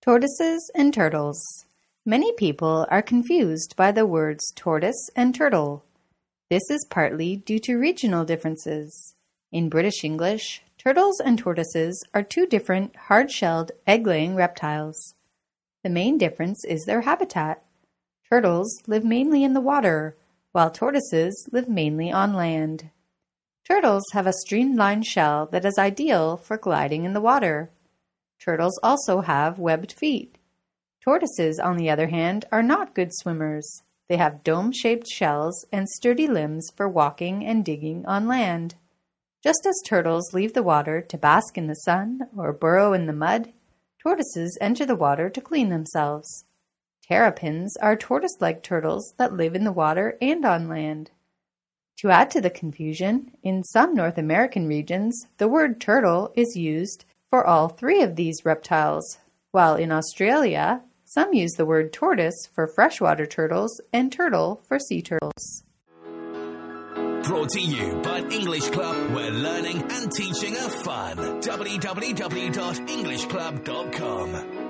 Tortoises and turtles. Many people are confused by the words tortoise and turtle. This is partly due to regional differences. In British English, turtles and tortoises are two different hard-shelled, egg-laying reptiles. The main difference is their habitat. Turtles live mainly in the water, while tortoises live mainly on land. Turtles have a streamlined shell that is ideal for gliding in the water. Turtles also have webbed feet. Tortoises, on the other hand, are not good swimmers. They have dome-shaped shells and sturdy limbs for walking and digging on land. Just as turtles leave the water to bask in the sun or burrow in the mud, tortoises enter the water to clean themselves. Terrapins are tortoise-like turtles that live in the water and on land. To add to the confusion, in some North American regions, the word turtle is used for all three of these reptiles, while in Australia, some use the word tortoise for freshwater turtles and turtle for sea turtles. Brought to you by English Club, where learning and teaching are fun. www.englishclub.com